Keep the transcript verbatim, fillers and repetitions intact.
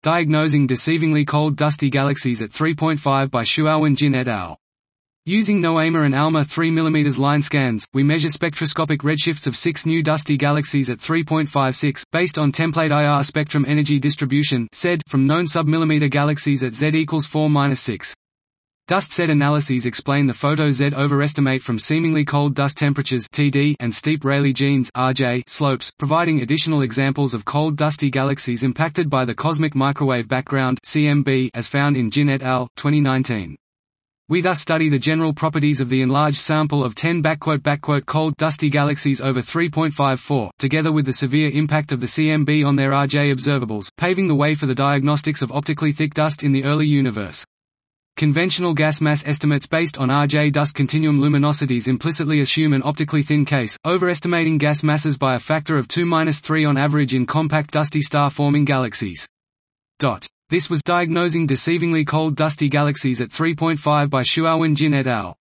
Diagnosing Deceivingly Cold Dusty Galaxies at three point five by Shuowen Jin et al. Using NOAMA and ALMA three millimeter line scans, we measure spectroscopic redshifts of six new dusty galaxies at three point five six, based on template I R spectrum energy distribution (S E D) from known submillimeter galaxies at Z equals four to six. Dust Z analyses explain the photo Z overestimate from seemingly cold dust temperatures (T D) and steep Rayleigh Jeans (R J) slopes, providing additional examples of cold dusty galaxies impacted by the cosmic microwave background (C M B) as found in Jin et al. twenty nineteen. We thus study the general properties of the enlarged sample of ten "cold dusty galaxies over three point five four, together with the severe impact of the C M B on their R J observables, paving the way for the diagnostics of optically thick dust in the early universe. Conventional gas mass estimates based on R J dust continuum luminosities implicitly assume an optically thin case, overestimating gas masses by a factor of two to three on average in compact dusty star-forming galaxies. This was Diagnosing Deceivingly Cold Dusty Galaxies at three point five by Shuowen Jin et al.